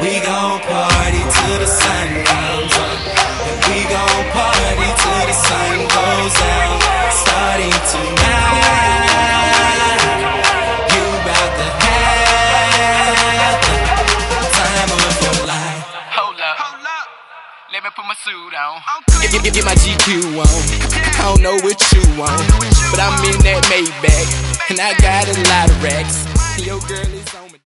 We gon' party till the sun comes up. And we gon' party till the sun goes out. Starting tonight, you bout to have the time of your life. Hold up, let me put my suit on. Get my GQ on. I don't know what you want, but I'm in that Maybach, and I got a lot of racks. Your girl is on me.